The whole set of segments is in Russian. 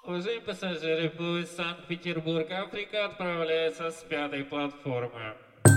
Уважаемые пассажиры, поезд Санкт-Петербург, Африка отправляется с 5-й платформы.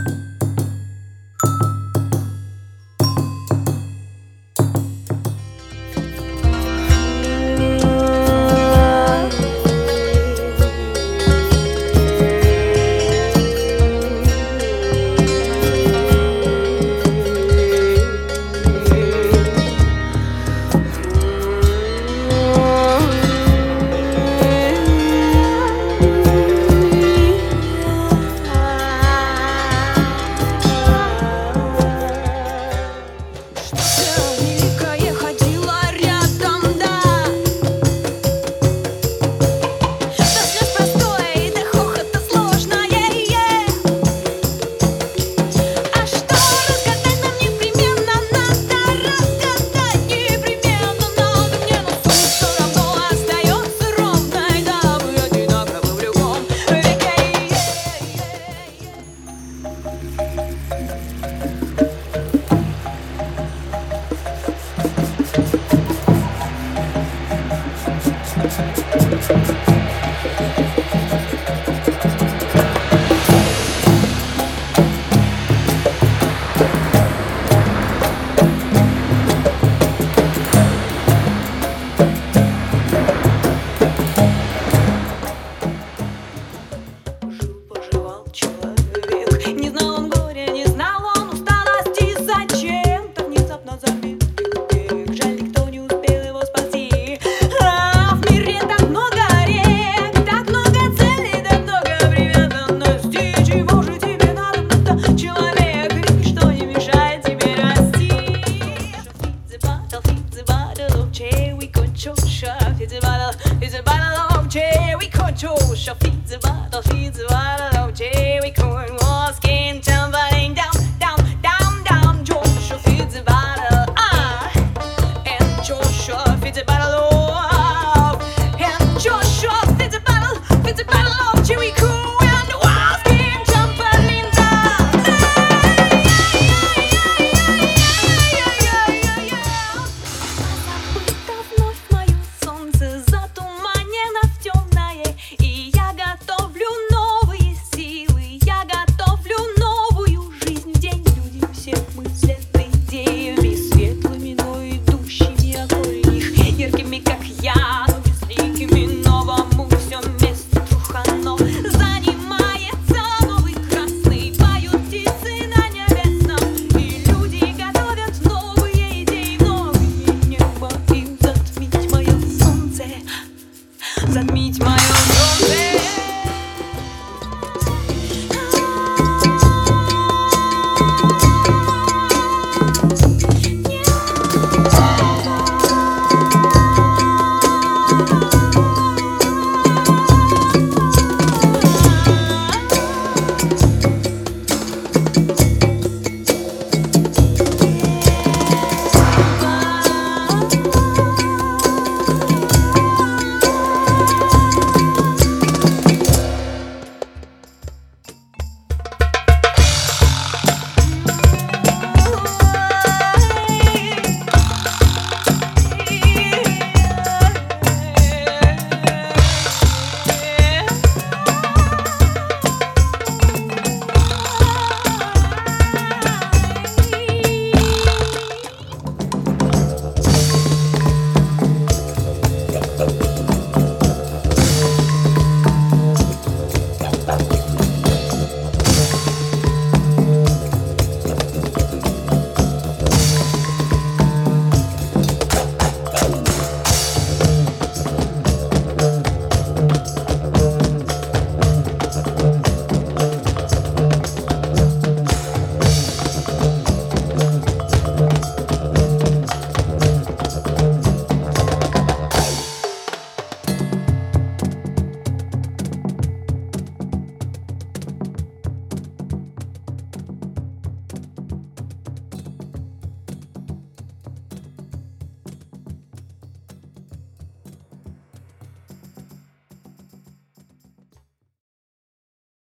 It's a bottle of cherry control. It's a bottle of cherry corn. Walking, tumbling down, down, down, down. Joshua feeds a bottle, and Joshua feeds a bottle of, and Joshua feeds a bottle of cherry corn. Walking, tumbling down. Забыто вновь мое солнце, затуманено в темное, и я готовлю новые силы, я готовлю новую жизнь в день. Люди все мыслят идеями светлыми, но идущими огонь их яркими, как я, но безликими. Новому все место трухано занимается новый красный, поют птицы на небесном, и люди готовят новые идеи, новые небо им затмить мое солнце, затмить мое